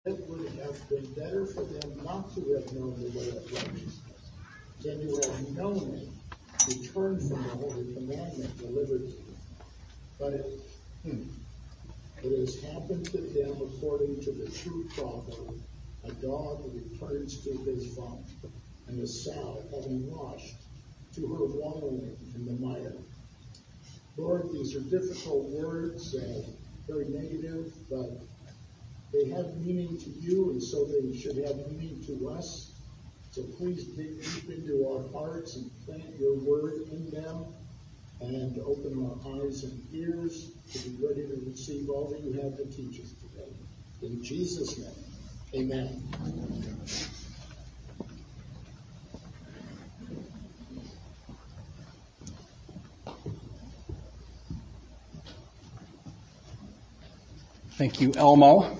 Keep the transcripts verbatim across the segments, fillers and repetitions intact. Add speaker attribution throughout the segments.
Speaker 1: It would have been better for them not to have known the way of righteousness than to have known it, to turn from the holy commandment delivered to them. But it, hmm, it has happened to them according to the true proverb, a dog returns to his vomit, and a sow, having washed, to her wallowing in the mire. Lord, these are difficult words, uh, very negative, but they have meaning to you, and so they should have meaning to us. So please dig deep into our hearts and plant your word in them, and open our eyes and ears to be ready to receive all that you have to teach us today. In Jesus' name, amen.
Speaker 2: Thank you, Elmo.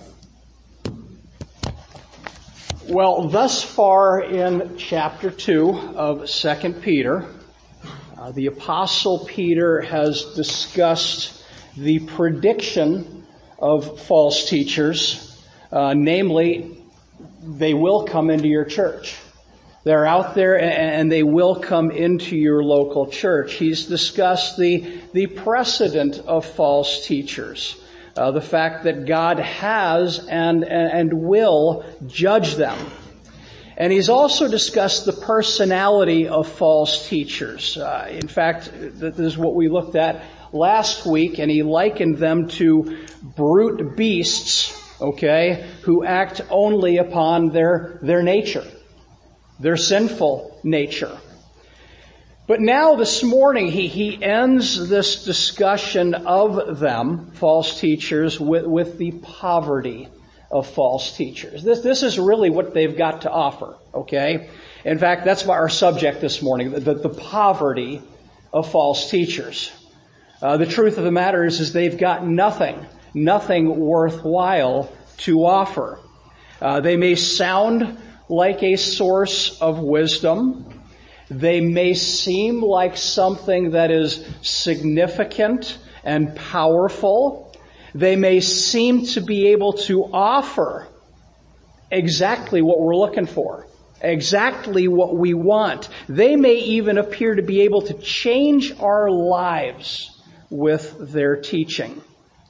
Speaker 2: Well, thus far in chapter two of Second Peter, uh, the Apostle Peter has discussed the prediction of false teachers, uh, namely, they will come into your church. They're out there and they will come into your local church. He's discussed the, the precedent of false teachers. Uh, the fact that God has and, and will judge them. And he's also discussed the personality of false teachers. Uh, in fact, this is what we looked at last week, and he likened them to brute beasts, okay, who act only upon their, their nature, their sinful nature. But now this morning he, he ends this discussion of them, false teachers, with, with the poverty of false teachers. This, this is really what they've got to offer, okay? In fact, that's our subject this morning, the, the poverty of false teachers. Uh, the truth of the matter is, is they've got nothing, nothing worthwhile to offer. Uh, they may sound like a source of wisdom. They may seem like something that is significant and powerful. They may seem to be able to offer exactly what we're looking for, exactly what we want. They may even appear to be able to change our lives with their teaching.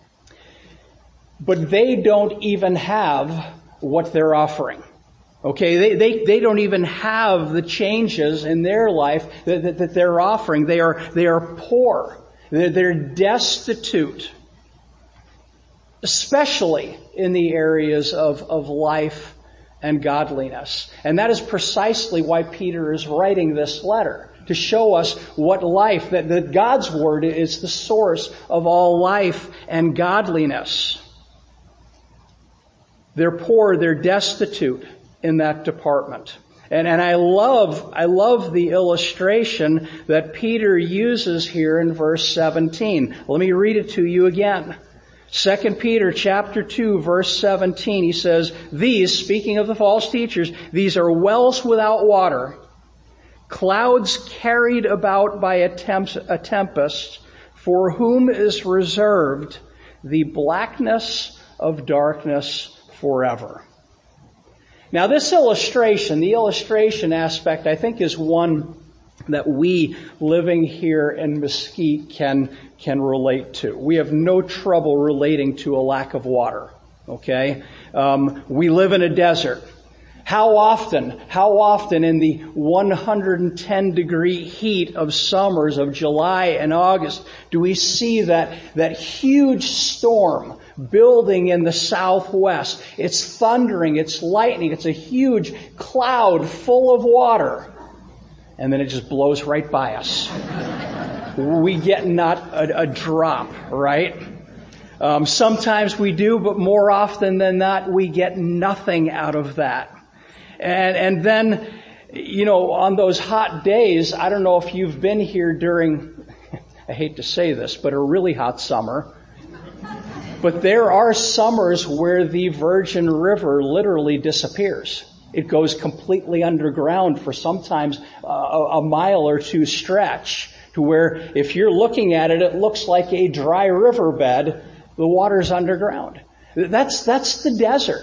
Speaker 2: But they don't even have what they're offering. Okay, they, they, they don't even have the changes in their life that, that, that they're offering. They are, they are poor. They're, they're destitute. Especially in the areas of, of life and godliness. And that is precisely why Peter is writing this letter. To show us what life, that, that God's Word is the source of all life and godliness. They're poor, they're destitute in that department. And, and I love, I love the illustration that Peter uses here in verse seventeen. Let me read it to you again. Second Peter chapter two, verse seventeen, he says, these, speaking of the false teachers, these are wells without water, clouds carried about by a, temp- a tempest, for whom is reserved the blackness of darkness forever. Now this illustration, the illustration aspect, I think is one that we living here in Mesquite can, can relate to. We have no trouble relating to a lack of water, okay? Um, we live in a desert. How often, how often in the one hundred ten degree heat of summers of July and August do we see that, that huge storm building in the southwest? It's thundering, it's lightning, it's a huge cloud full of water. And then it just blows right by us. We get not a, a drop, right? Um, sometimes we do, but more often than not, we get nothing out of that. And, and then, you know, on those hot days, I don't know if you've been here during, I hate to say this, but a really hot summer. But there are summers where the Virgin River literally disappears. It goes completely underground for sometimes a, a mile or two stretch, to where if you're looking at it, it looks like a dry riverbed. The water's underground. That's, that's the desert.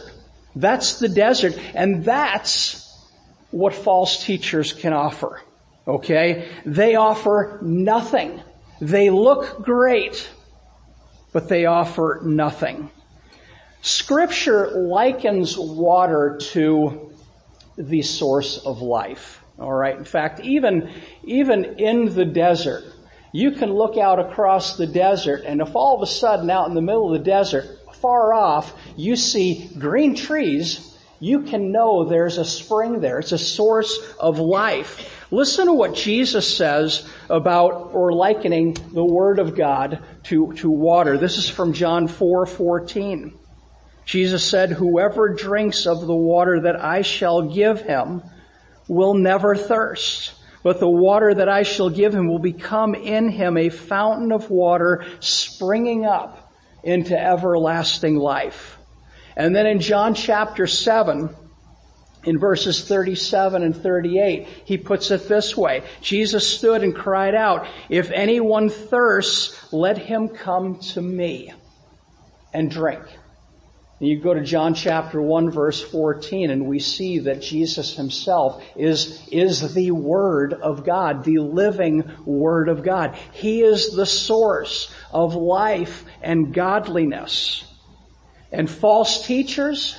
Speaker 2: That's the desert. And that's what false teachers can offer. Okay? They offer nothing. They look great, but they offer nothing. Scripture likens water to the source of life. All right. In fact, even, even in the desert, you can look out across the desert, and if all of a sudden out in the middle of the desert, far off, you see green trees, you can know there's a spring there. It's a source of life. Listen to what Jesus says about, or likening the Word of God to, to water. This is from John four fourteen. Jesus said, "Whoever drinks of the water that I shall give him will never thirst. But the water that I shall give him will become in him a fountain of water springing up into everlasting life." And then in John chapter seven, in verses thirty-seven and thirty-eight, he puts it this way. Jesus stood and cried out, "If anyone thirsts, let him come to me and drink." And you go to John chapter one, verse fourteen, and we see that Jesus himself is, is the Word of God, the living Word of God. He is the source of life and godliness. And false teachers,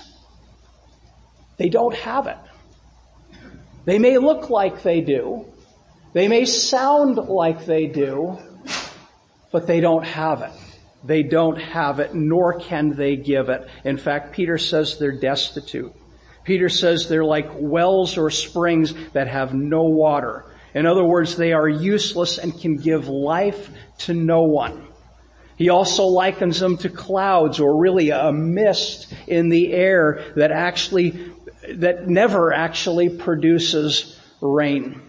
Speaker 2: they don't have it. They may look like they do. They may sound like they do, but they don't have it. They don't have it, nor can they give it. In fact, Peter says they're destitute. Peter says they're like wells or springs that have no water. In other words, they are useless and can give life to no one. He also likens them to clouds, or really a mist in the air that actually, that never actually produces rain.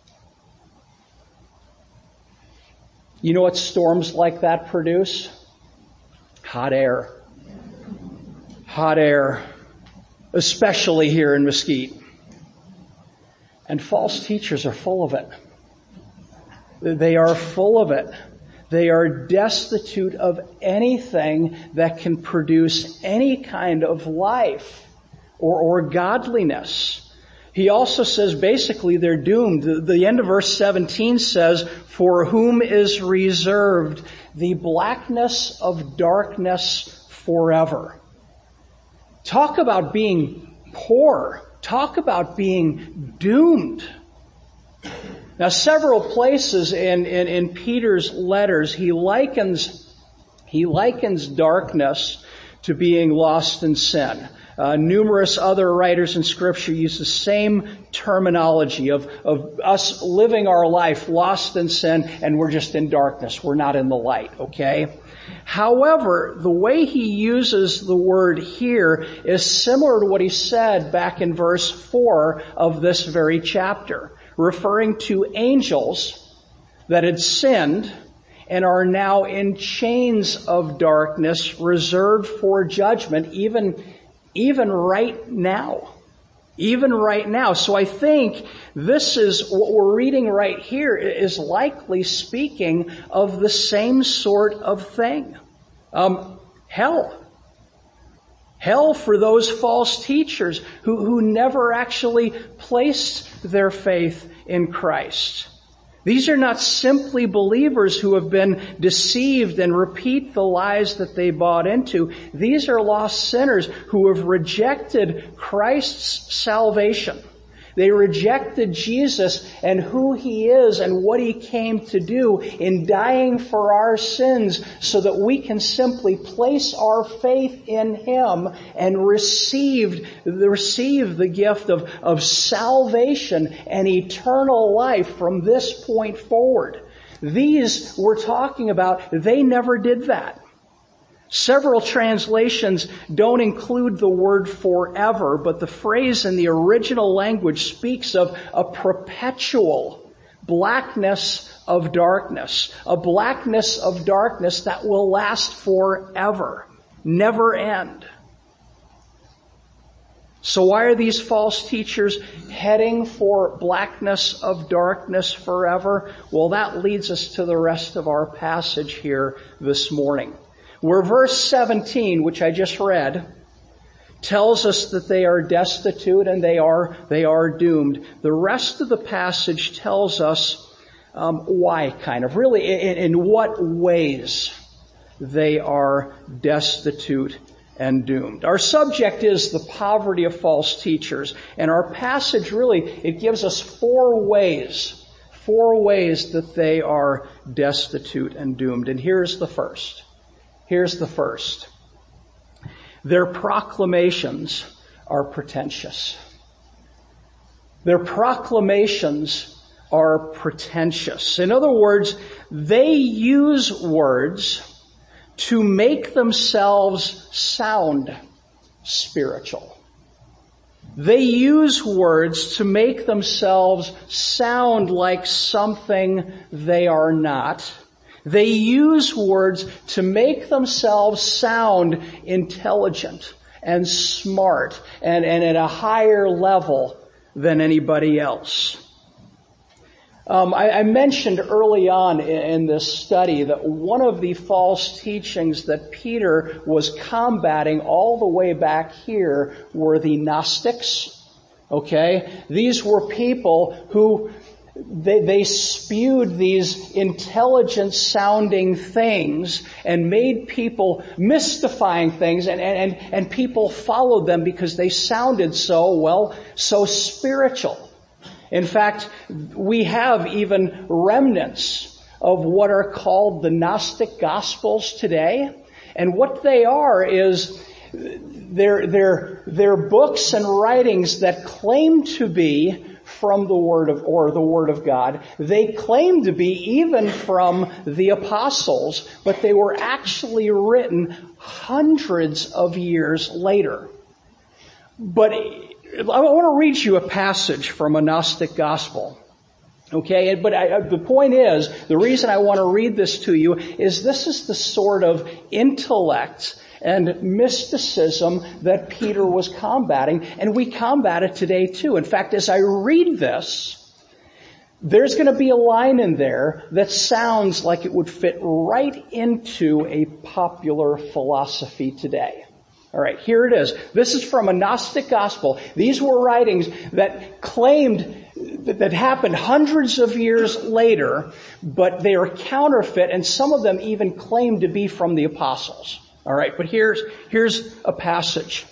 Speaker 2: You know what storms like that produce? Hot air. Hot air. Especially here in Mesquite. And false teachers are full of it. They are full of it. They are destitute of anything that can produce any kind of life or, or godliness. He also says basically they're doomed. The, the end of verse seventeen says, "For whom is reserved the blackness of darkness forever." Talk about being poor. Talk about being doomed. Now, several places in, in, in Peter's letters, he likens, he likens darkness to being lost in sin. Uh, numerous other writers in Scripture use the same terminology of, of us living our life lost in sin, and we're just in darkness. We're not in the light, okay? However, the way he uses the word here is similar to what he said back in verse four of this very chapter, referring to angels that had sinned and are now in chains of darkness reserved for judgment, even, even right now. Even right now. So I think this is, what we're reading right here is likely speaking of the same sort of thing. Um, hell. Hell for those false teachers who, who never actually placed their faith in Christ. These are not simply believers who have been deceived and repeat the lies that they bought into. These are lost sinners who have rejected Christ's salvation. They rejected Jesus and who He is and what He came to do in dying for our sins so that we can simply place our faith in Him and receive, receive the gift of, of salvation and eternal life from this point forward. These we're talking about, they never did that. Several translations don't include the word forever, but the phrase in the original language speaks of a perpetual blackness of darkness, a blackness of darkness that will last forever, never end. So why are these false teachers heading for blackness of darkness forever? Well, that leads us to the rest of our passage here this morning, where verse seventeen, which I just read, tells us that they are destitute and they are, they are doomed. The rest of the passage tells us um, why, kind of, really, in, in what ways they are destitute and doomed. Our subject is the poverty of false teachers, and our passage really, it gives us four ways, four ways that they are destitute and doomed. And here's the first. Here's the first. Their proclamations are pretentious. Their proclamations are pretentious. In other words, they use words to make themselves sound spiritual. They use words to make themselves sound like something they are not. They use words to make themselves sound intelligent and smart and, and at a higher level than anybody else. Um, I, I mentioned early on in, in this study that one of the false teachings that Peter was combating all the way back here were the Gnostics. Okay? These were people who They, they spewed these intelligent-sounding things and made people mystifying things, and, and, and people followed them because they sounded so, well, so spiritual. In fact, we have even remnants of what are called the Gnostic Gospels today. And what they are is they're, they're, they're books and writings that claim to be from the Word of, or the Word of God. They claim to be even from the apostles, but they were actually written hundreds of years later. But I want to read you a passage from a Gnostic Gospel. Okay, but I, the point is, the reason I want to read this to you is this is the sort of intellect and mysticism that Peter was combating, and we combat it today too. In fact, as I read this, there's going to be a line in there that sounds like it would fit right into a popular philosophy today. All right, here it is. This is from a Gnostic Gospel. These were writings that claimed that happened hundreds of years later, but they are counterfeit, and some of them even claim to be from the apostles. All right, but here's, here's a passage.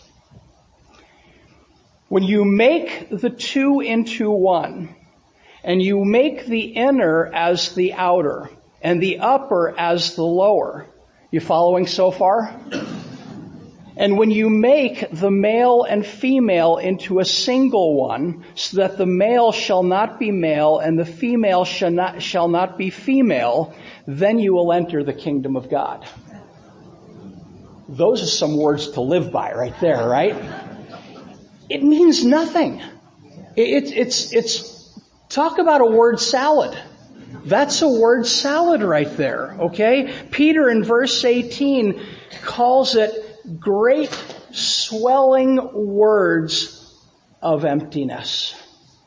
Speaker 2: When you make the two into one, and you make the inner as the outer, and the upper as the lower. You following so far? And when you make the male and female into a single one, so that the male shall not be male, and the female shall not, shall not be female, then you will enter the kingdom of God. Those are some words to live by right there, right? It means nothing. It's, it's, it's, talk about a word salad. That's a word salad right there, okay? Peter in verse eighteen calls it great swelling words of emptiness.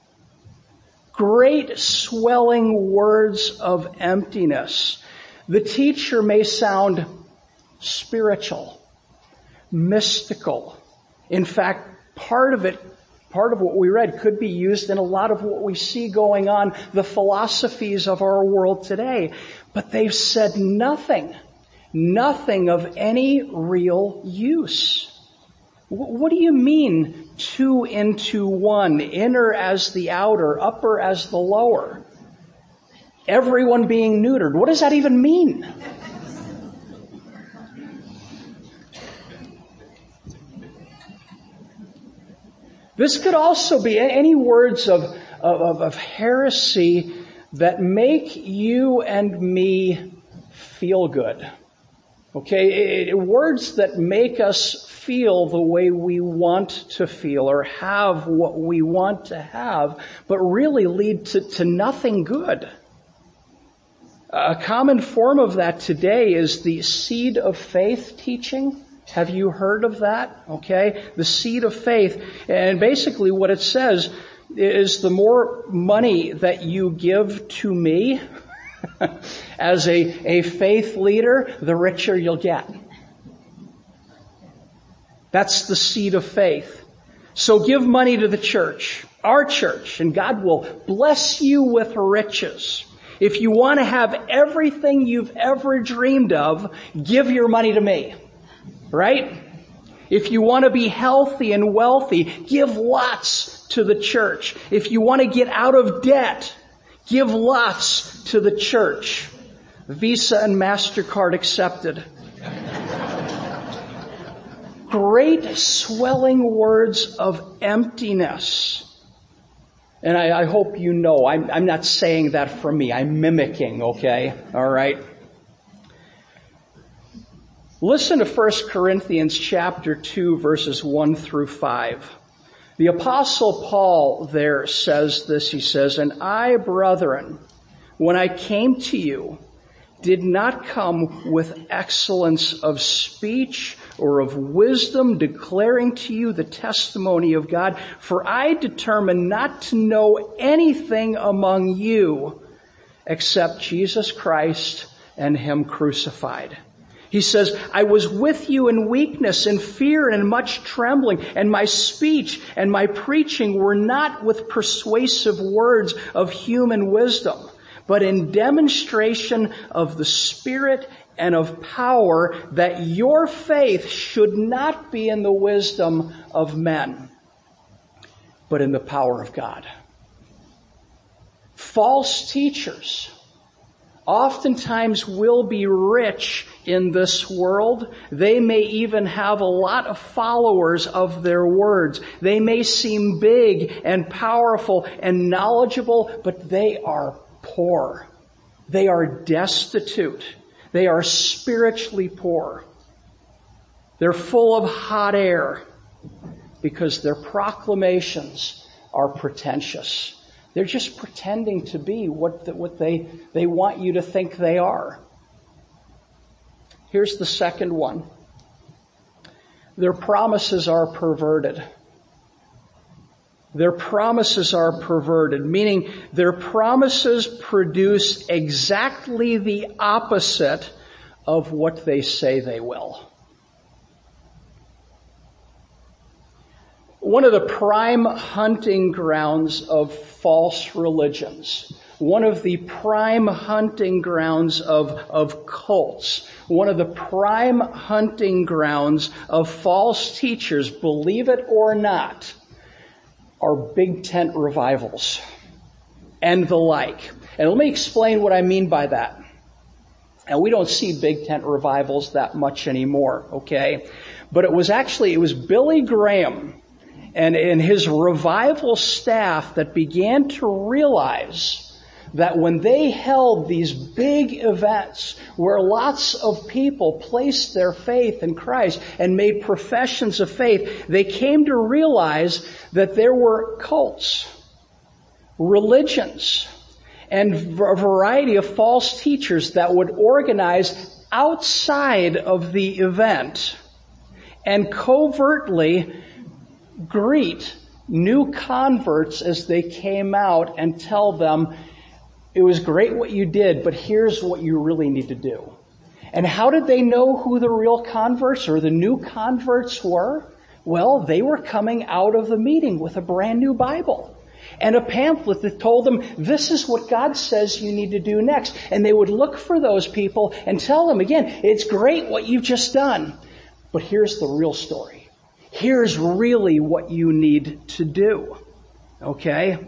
Speaker 2: Great swelling words of emptiness. The teacher may sound spiritual, mystical. In fact, part of it, part of what we read could be used in a lot of what we see going on, the philosophies of our world today. But they've said nothing, nothing of any real use. What do you mean two into one, inner as the outer, upper as the lower? Everyone being neutered. What does that even mean? This could also be any words of, of, of heresy that make you and me feel good. Okay, it, words that make us feel the way we want to feel or have what we want to have, but really lead to, to nothing good. A common form of that today is the seed of faith teaching. Have you heard of that? Okay, the seed of faith. And basically what it says is the more money that you give to me as a, a faith leader, the richer you'll get. That's the seed of faith. So give money to the church, our church, and God will bless you with riches. If you want to have everything you've ever dreamed of, give your money to me. Right? If you want to be healthy and wealthy, give lots to the church. If you want to get out of debt, give lots to the church. Visa and MasterCard accepted. Great swelling words of emptiness. And I, I hope you know, I'm, I'm not saying that for me. I'm mimicking, okay? All right? Listen to First Corinthians chapter two, verses one through five. The Apostle Paul there says this. He says, "And I, brethren, when I came to you, did not come with excellence of speech or of wisdom, declaring to you the testimony of God. For I determined not to know anything among you except Jesus Christ and Him crucified." He says, "I was with you in weakness and fear and in much trembling, and my speech and my preaching were not with persuasive words of human wisdom, but in demonstration of the Spirit and of power, that your faith should not be in the wisdom of men, but in the power of God." False teachers oftentimes will be rich in this world. They may even have a lot of followers of their words. They may seem big and powerful and knowledgeable, but they are poor. They are destitute. They are spiritually poor. They're full of hot air because their proclamations are pretentious. They're just pretending to be what, the, what they, they want you to think they are. Here's the second one. Their promises are perverted. Their promises are perverted, meaning their promises produce exactly the opposite of what they say they will. One of the prime hunting grounds of false religions, one of the prime hunting grounds of, of cults, one of the prime hunting grounds of false teachers, believe it or not, are big tent revivals and the like. And let me explain what I mean by that. And we don't see big tent revivals that much anymore, okay? But it was actually, it was Billy Graham and, and his revival staff that began to realize that when they held these big events where lots of people placed their faith in Christ and made professions of faith, they came to realize that there were cults, religions, and a variety of false teachers that would organize outside of the event and covertly greet new converts as they came out and tell them, "It was great what you did, but here's what you really need to do." And how did they know who the real converts or the new converts were? Well, they were coming out of the meeting with a brand new Bible and a pamphlet that told them, this is what God says you need to do next. And they would look for those people and tell them, again, it's great what you've just done, but here's the real story. Here's really what you need to do. Okay?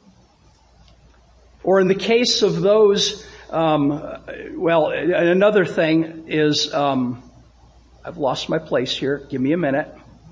Speaker 2: Or in the case of those, um, well, another thing is, um, I've lost my place here. Give me a minute.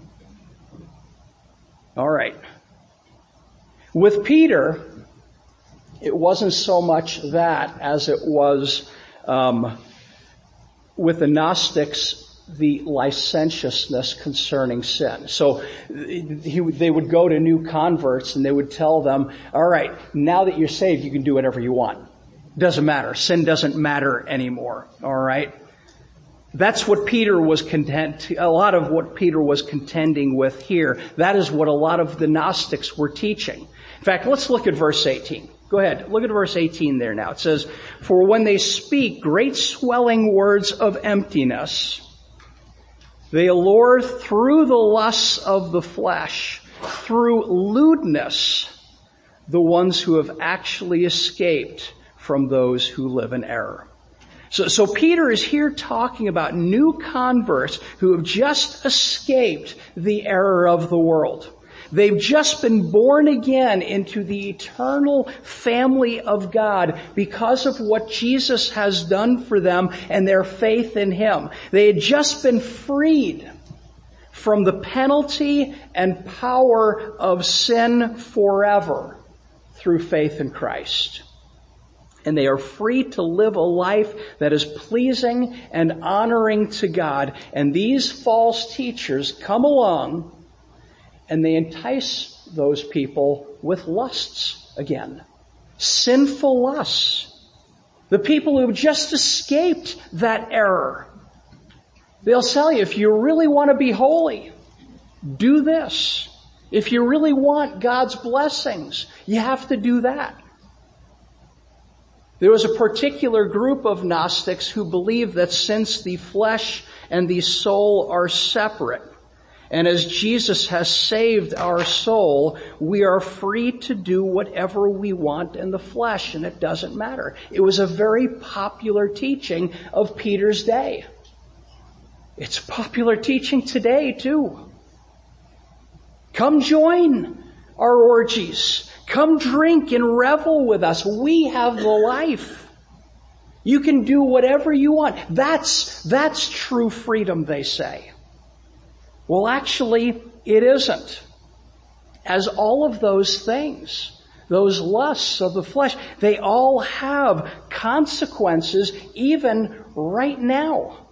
Speaker 2: All right. With Peter, it wasn't so much that as it was um, with the Gnostics, the licentiousness concerning sin. So he, they would go to new converts and they would tell them, all right, now that you're saved, you can do whatever you want. Doesn't matter. Sin doesn't matter anymore. All right. That's what Peter was content, a lot of what Peter was contending with here. That is what a lot of the Gnostics were teaching. In fact, let's look at verse eighteen. Go ahead. Look at verse eighteen there now. It says, "For when they speak great swelling words of emptiness, They allure through the lusts of the flesh, through lewdness, the ones who have actually escaped from those who live in error. So, so Peter is here talking about new converts who have just escaped the error of the world. They've just been born again into the eternal family of God because of what Jesus has done for them and their faith in Him. They had just been freed from the penalty and power of sin forever through faith in Christ. And they are free to live a life that is pleasing and honoring to God. And these false teachers come along and they entice those people with lusts again. Sinful lusts. The people who have just escaped that error. They'll tell you, if you really want to be holy, do this. If you really want God's blessings, you have to do that. There was a particular group of Gnostics who believed that since the flesh and the soul are separate, and as Jesus has saved our soul, we are free to do whatever we want in the flesh, and it doesn't matter. It was a very popular teaching of Peter's day. It's popular teaching today, too. Come join our orgies. Come drink and revel with us. We have the life. You can do whatever you want. That's, that's true freedom, they say. Well, actually, it isn't. As all of those things, those lusts of the flesh, they all have consequences even right now.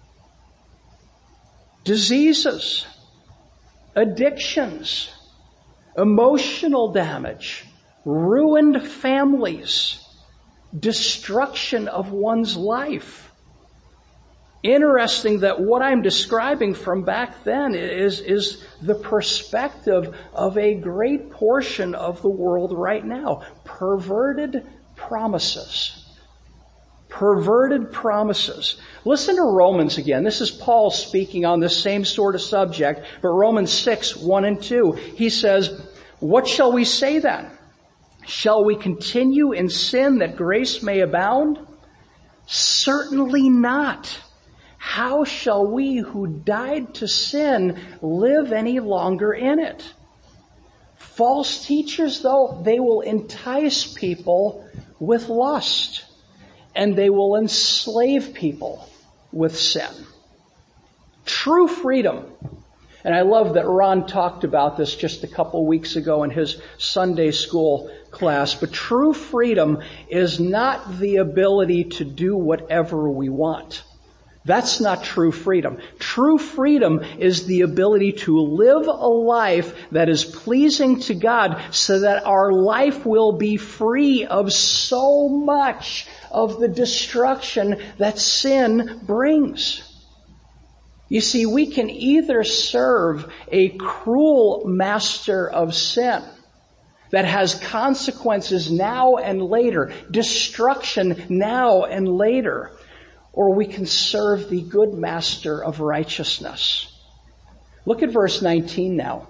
Speaker 2: Diseases, addictions, emotional damage, ruined families, destruction of one's life. Interesting that what I'm describing from back then is, is the perspective of a great portion of the world right now. Perverted promises. Perverted promises. Listen to Romans again. This is Paul speaking on the same sort of subject, but Romans six, one and two. He says, "What shall we say then? Shall we continue in sin that grace may abound? Certainly not. How shall we who died to sin live any longer in it?" False teachers, though, they will entice people with lust, and they will enslave people with sin. True freedom. And I love that Ron talked about this just a couple weeks ago in his Sunday school class. But true freedom is not the ability to do whatever we want. That's not true freedom. True freedom is the ability to live a life that is pleasing to God so that our life will be free of so much of the destruction that sin brings. You see, we can either serve a cruel master of sin that has consequences now and later, destruction now and later, or we can serve the good master of righteousness. Look at verse nineteen now.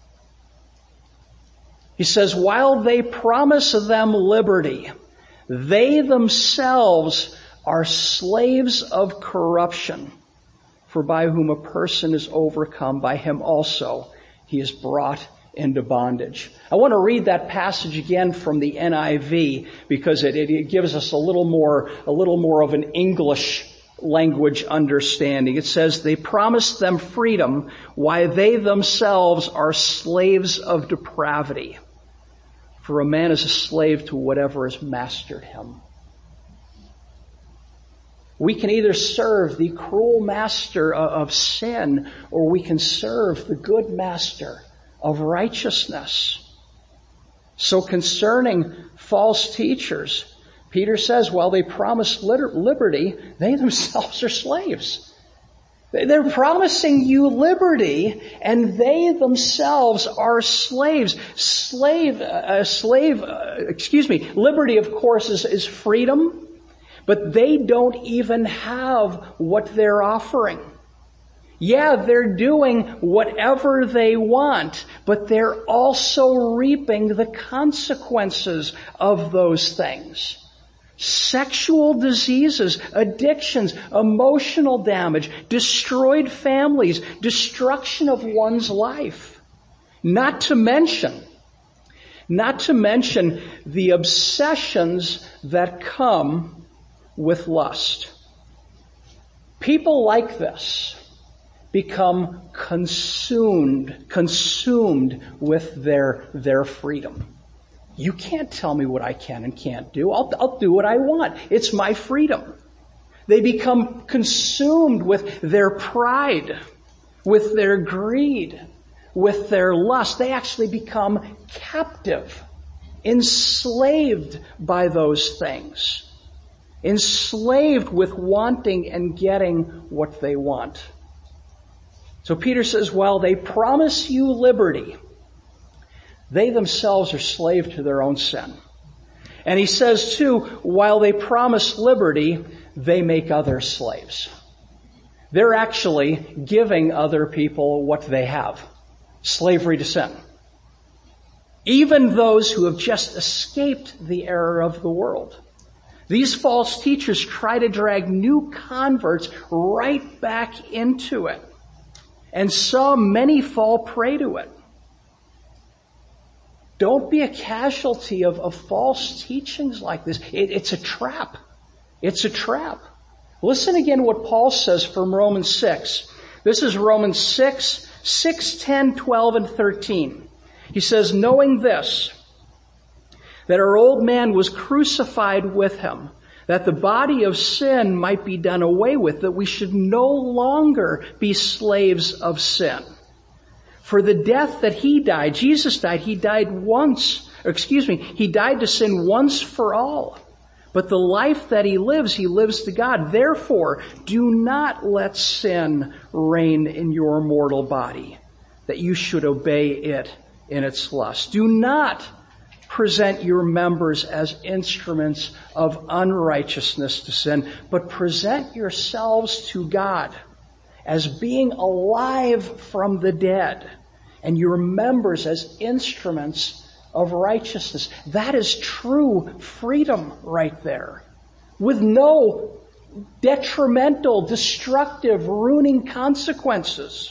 Speaker 2: He says, "While they promise them liberty, they themselves are slaves of corruption. For by whom a person is overcome, by him also he is brought into bondage." I want to read that passage again from the N I V because it, it, it gives us a little more, a little more of an English language understanding. It says, "They promised them freedom while they themselves are slaves of depravity. For a man is a slave to whatever has mastered him." We can either serve the cruel master of sin, or we can serve the good master of righteousness. So concerning false teachers, Peter says, while they promise liberty, they themselves are slaves. They're promising you liberty, and they themselves are slaves. Slave, uh, slave, uh, excuse me, liberty, of course, is, is freedom, but they don't even have what they're offering. Yeah, they're doing whatever they want, but they're also reaping the consequences of those things. Sexual diseases, addictions, emotional damage, destroyed families, destruction of one's life. Not to mention, not to mention the obsessions that come with lust. People like this become consumed, consumed with their, their freedom. You can't tell me what I can and can't do. I'll, I'll do what I want. It's my freedom. They become consumed with their pride, with their greed, with their lust. They actually become captive, enslaved by those things, enslaved with wanting and getting what they want. So Peter says, while they promise you liberty, they themselves are slave to their own sin. And he says too, while they promise liberty, they make others slaves. They're actually giving other people what they have. Slavery to sin. Even those who have just escaped the error of the world. These false teachers try to drag new converts right back into it. And so many fall prey to it. Don't be a casualty of, of false teachings like this. It, it's a trap. It's a trap. Listen again what Paul says from Romans six. This is Romans six, six, ten, twelve, and thirteen. He says, knowing this, that our old man was crucified with him, that the body of sin might be done away with, that we should no longer be slaves of sin. For the death that he died, Jesus died, he died once, or excuse me, he died to sin once for all. But the life that he lives, he lives to God. Therefore, do not let sin reign in your mortal body, that you should obey it in its lust. Do not present your members as instruments of unrighteousness to sin, but present yourselves to God as being alive from the dead, and your members as instruments of righteousness. That is true freedom right there, with no detrimental, destructive, ruining consequences.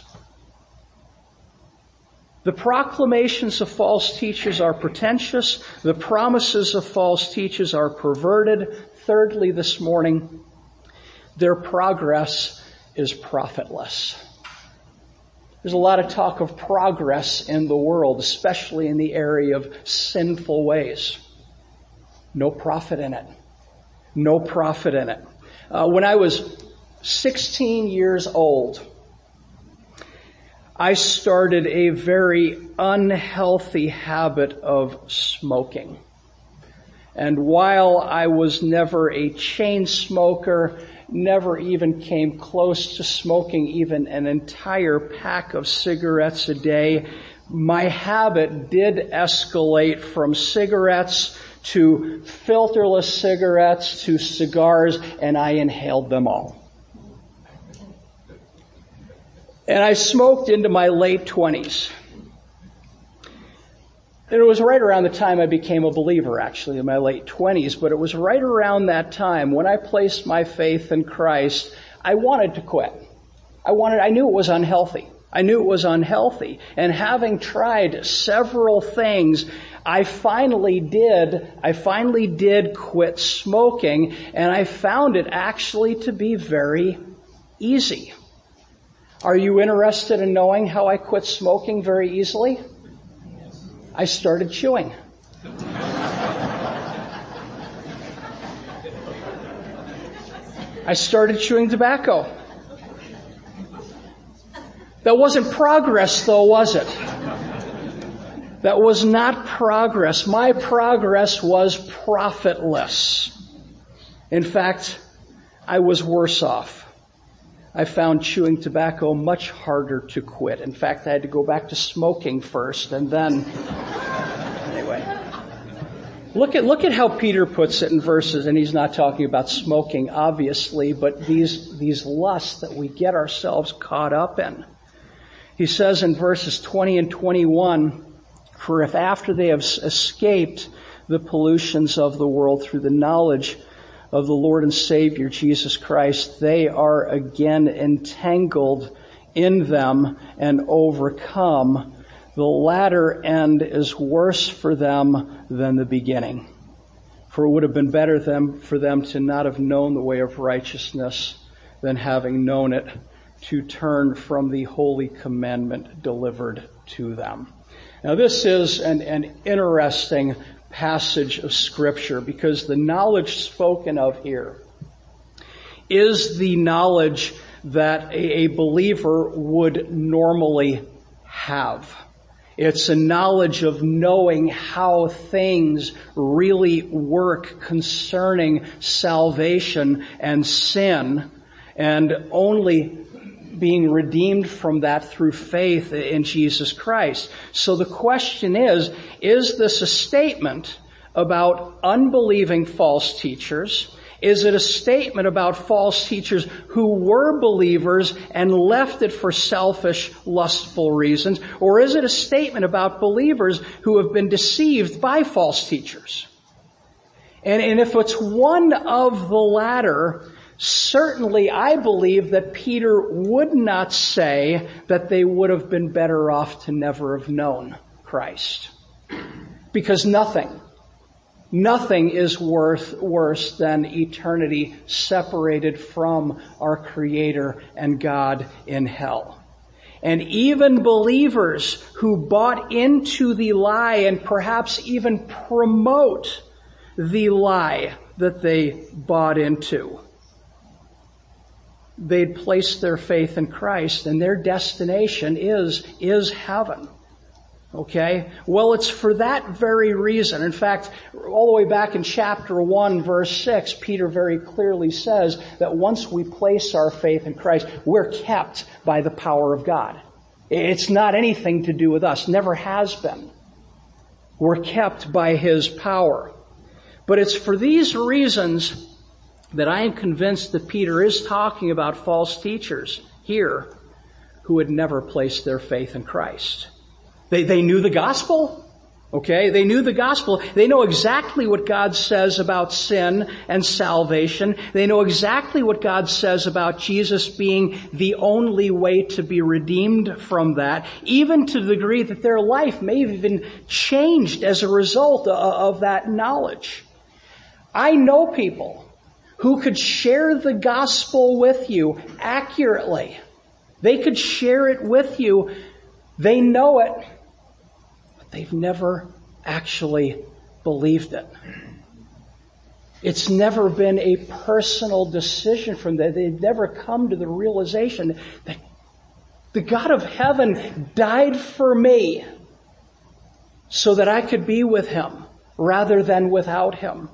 Speaker 2: The proclamations of false teachers are pretentious. The promises of false teachers are perverted. Thirdly, this morning, their progress is profitless. There's a lot of talk of progress in the world, especially in the area of sinful ways. No profit in it. No profit in it. Uh, when I was sixteen years old, I started a very unhealthy habit of smoking. And while I was never a chain smoker, never even came close to smoking even an entire pack of cigarettes a day, my habit did escalate from cigarettes to filterless cigarettes to cigars, and I inhaled them all. And I smoked into my late twenties. And it was right around the time I became a believer, actually, in my late twenties. But it was right around that time when I placed my faith in Christ, I wanted to quit. I wanted, I knew it was unhealthy. I knew it was unhealthy. And having tried several things, I finally did, I finally did quit smoking, and I found it actually to be very easy. Are you interested in knowing how I quit smoking very easily? I started chewing. I started chewing tobacco. That wasn't progress, though, was it? That was not progress. My progress was profitless. In fact, I was worse off. I found chewing tobacco much harder to quit. In fact, I had to go back to smoking first, and then, anyway. Look at, look at how Peter puts it in verses, and he's not talking about smoking, obviously, but these, these lusts that we get ourselves caught up in. He says in verses twenty and twenty-one, "For if after they have escaped the pollutions of the world through the knowledge of the Lord and Savior Jesus Christ, they are again entangled in them and overcome, the latter end is worse for them than the beginning. For it would have been better them, for them to not have known the way of righteousness than having known it, to turn from the holy commandment delivered to them." Now this is an, an interesting passage of Scripture, because the knowledge spoken of here is the knowledge that a, a believer would normally have. It's a knowledge of knowing how things really work concerning salvation and sin, and only being redeemed from that through faith in Jesus Christ. So the question is, is this a statement about unbelieving false teachers? Is it a statement about false teachers who were believers and left it for selfish, lustful reasons? Or is it a statement about believers who have been deceived by false teachers? And, and if it's one of the latter, certainly I believe that Peter would not say that they would have been better off to never have known Christ. Because nothing, nothing is worth worse than eternity separated from our Creator and God in hell. And even believers who bought into the lie and perhaps even promote the lie that they bought into, they'd placed their faith in Christ, and their destination is, is heaven. Okay? Well, it's for that very reason. In fact, all the way back in chapter one, verse six, Peter very clearly says that once we place our faith in Christ, we're kept by the power of God. It's not anything to do with us. Never has been. We're kept by His power. But it's for these reasons that I am convinced that Peter is talking about false teachers here who had never placed their faith in Christ. They, they knew the gospel, okay? They knew the gospel. They know exactly what God says about sin and salvation. They know exactly what God says about Jesus being the only way to be redeemed from that, even to the degree that their life may have even changed as a result of, of that knowledge. I know people who could share the gospel with you accurately. They could share it with you. They know it, but they've never actually believed it. It's never been a personal decision from them. They've never come to the realization that the God of heaven died for me so that I could be with Him rather than without Him.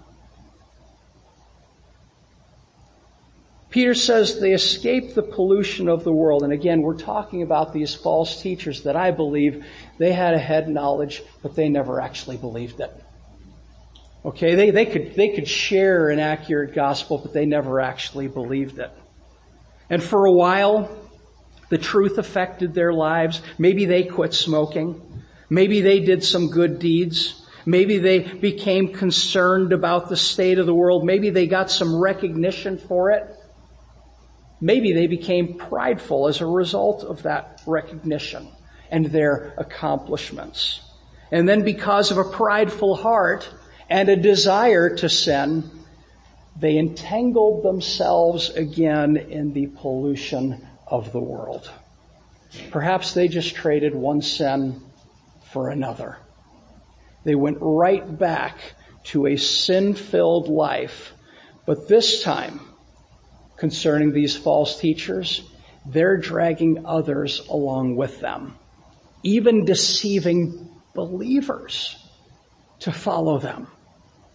Speaker 2: Peter says they escaped the pollution of the world. And again, we're talking about these false teachers that I believe they had a head knowledge, but they never actually believed it. Okay, they, they could, they could share an accurate gospel, but they never actually believed it. And for a while, the truth affected their lives. Maybe they quit smoking. Maybe they did some good deeds. Maybe they became concerned about the state of the world. Maybe they got some recognition for it. Maybe they became prideful as a result of that recognition and their accomplishments. And then because of a prideful heart and a desire to sin, they entangled themselves again in the pollution of the world. Perhaps they just traded one sin for another. They went right back to a sin-filled life, but this time, concerning these false teachers, they're dragging others along with them, even deceiving believers to follow them.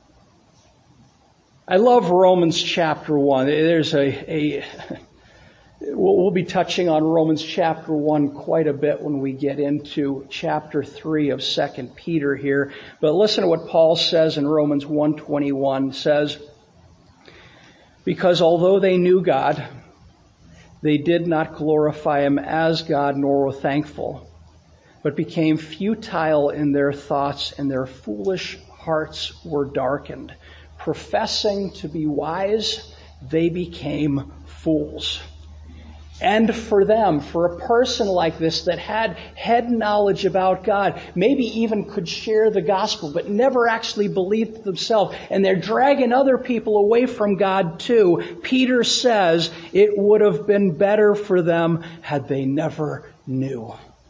Speaker 2: I love Romans chapter one. There's a, a We'll, we'll be touching on Romans chapter one quite a bit when we get into chapter three of Second Peter here. But listen to what Paul says in Romans one twenty-one. Says, because although they knew God, they did not glorify Him as God nor were thankful, but became futile in their thoughts, and their foolish hearts were darkened. Professing to be wise, they became fools. And for them, for a person like this that had head knowledge about God, maybe even could share the gospel, but never actually believed themselves, and they're dragging other people away from God too, Peter says it would have been better for them had they never knew.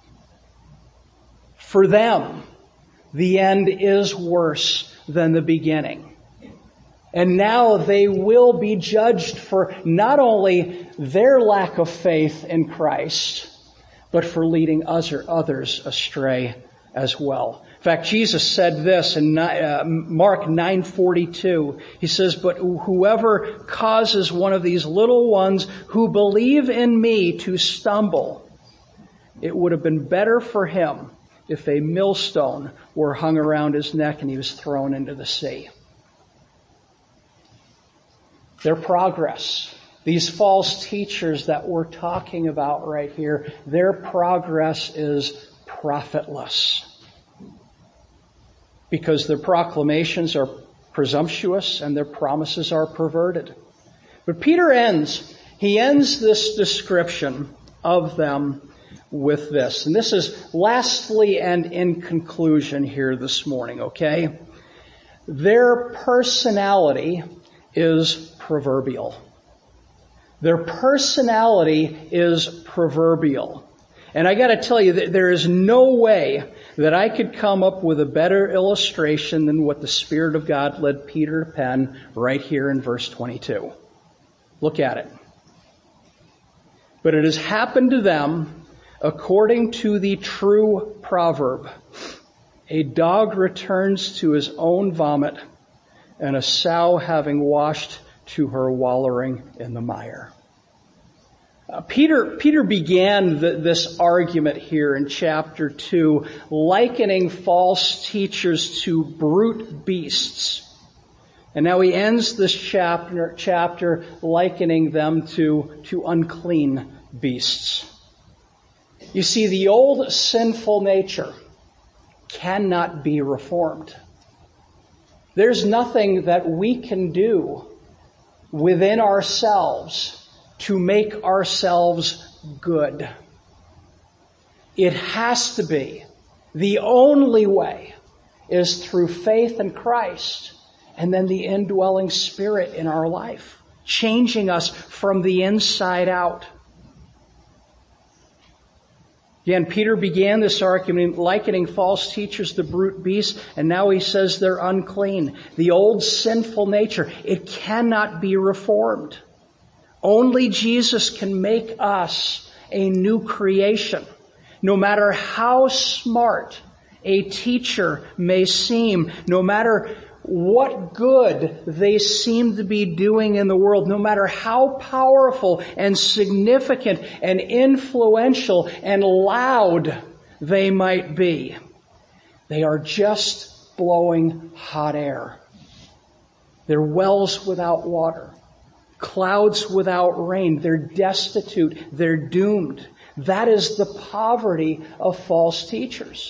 Speaker 2: For them, the end is worse than the beginning. And now they will be judged for not only their lack of faith in Christ, but for leading others astray as well. In fact, Jesus said this in Mark nine forty-two. He says, but whoever causes one of these little ones who believe in me to stumble, it would have been better for him if a millstone were hung around his neck and he was thrown into the sea. Their progress, these false teachers that we're talking about right here, their progress is profitless. Because their proclamations are presumptuous and their promises are perverted. But Peter ends, he ends this description of them with this. And this is lastly and in conclusion here this morning, okay? Their personality is proverbial. Their personality is proverbial. And I got to tell you that there is no way that I could come up with a better illustration than what the Spirit of God led Peter to pen right here in verse twenty-two. Look at it. But it has happened to them according to the true proverb. A dog returns to his own vomit, and a sow having washed to her wallowing in the mire. Uh, Peter, Peter began the, this argument here in chapter two, likening false teachers to brute beasts. And now he ends this chapter, chapter likening them to, to unclean beasts. You see, the old sinful nature cannot be reformed. There's nothing that we can do within ourselves to make ourselves good. It has to be. The only way is through faith in Christ and then the indwelling Spirit in our life, changing us from the inside out. Again, Peter began this argument likening false teachers to brute beasts, and now he says they're unclean. The old sinful nature, it cannot be reformed. Only Jesus can make us a new creation. No matter how smart a teacher may seem, no matter what good they seem to be doing in the world, no matter how powerful and significant and influential and loud they might be, they are just blowing hot air. They're wells without water, clouds without rain. They're destitute. They're doomed. That is the poverty of false teachers.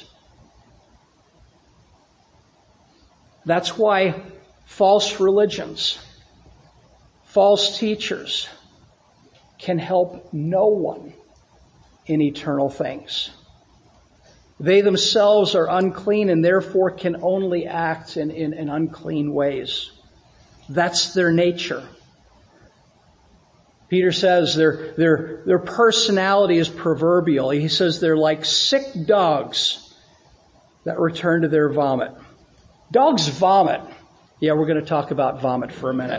Speaker 2: That's why false religions, false teachers can help no one in eternal things. They themselves are unclean and therefore can only act in, in, in unclean ways. That's their nature. Peter says their, their, their personality is proverbial. He says they're like sick dogs that return to their vomit. Dogs vomit. Yeah, we're going to talk about vomit for a minute.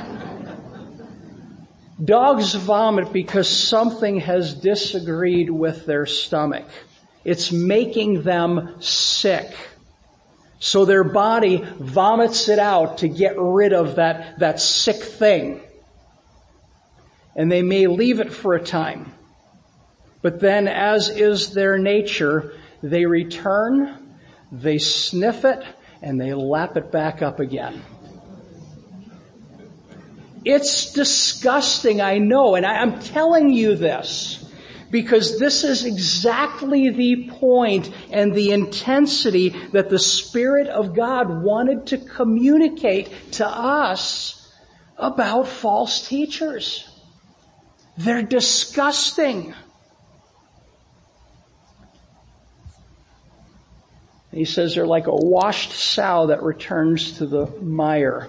Speaker 2: Dogs vomit because something has disagreed with their stomach. It's making them sick. So their body vomits it out to get rid of that, that sick thing. and they may leave it for a time. But then, as is their nature, they return, they sniff it, and they lap it back up again. It's disgusting, I know, and I'm telling you this because this is exactly the point and the intensity that the Spirit of God wanted to communicate to us about false teachers. They're disgusting. He says they're like a washed sow that returns to the mire.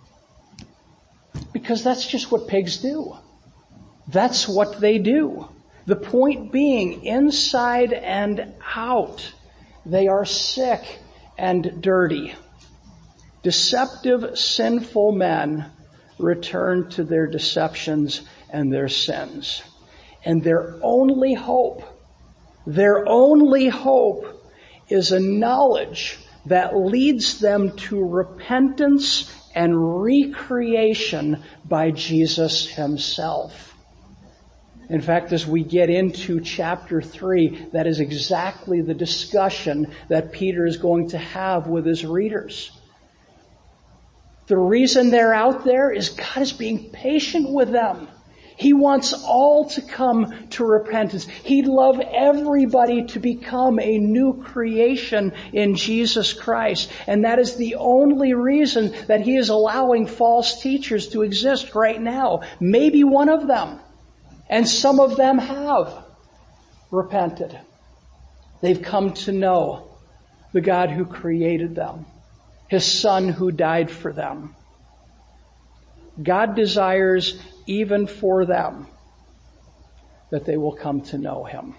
Speaker 2: Because that's just what pigs do. That's what they do. The point being, inside and out, they are sick and dirty. Deceptive, sinful men return to their deceptions and their sins. And their only hope, their only hope is a knowledge that leads them to repentance and recreation by Jesus himself. In fact, as we get into chapter three, that is exactly the discussion that Peter is going to have with his readers. The reason they're out there is God is being patient with them. He wants all to come to repentance. He'd love everybody to become a new creation in Jesus Christ. And that is the only reason that he is allowing false teachers to exist right now. Maybe one of them. And some of them have repented. They've come to know the God who created them, his Son who died for them. God desires even for them that they will come to know him.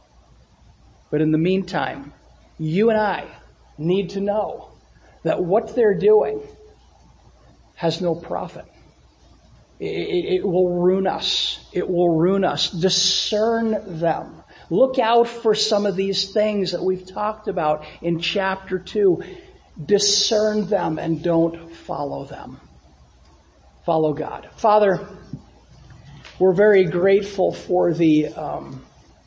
Speaker 2: But in the meantime, you and I need to know that what they're doing has no profit. It, it, it will ruin us. It will ruin us. Discern them. Look out for some of these things that we've talked about in chapter two. Discern them and don't follow them. Follow God. Father, we're very grateful for the um,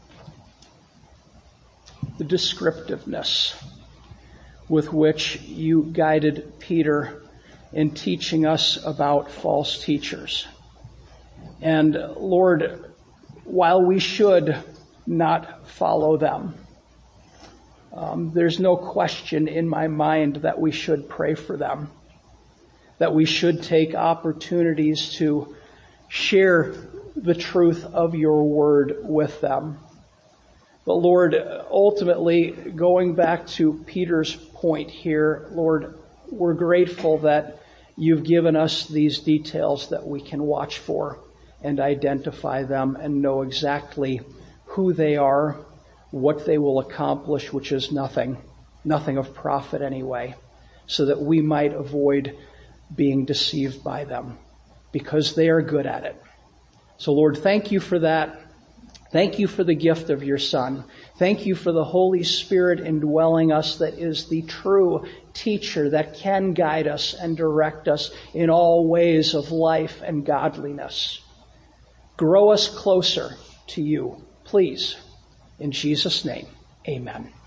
Speaker 2: the descriptiveness with which you guided Peter in teaching us about false teachers. And Lord, while we should not follow them, um, there's no question in my mind that we should pray for them, that we should take opportunities to share the truth of your word with them. But Lord, ultimately, going back to Peter's point here, Lord, we're grateful that you've given us these details that we can watch for and identify them and know exactly who they are, what they will accomplish, which is nothing, nothing of profit anyway, so that we might avoid being deceived by them because they are good at it. So Lord, thank you for that. Thank you for the gift of your Son. Thank you for the Holy Spirit indwelling us that is the true teacher that can guide us and direct us in all ways of life and godliness. Grow us closer to you, please. In Jesus' name, amen.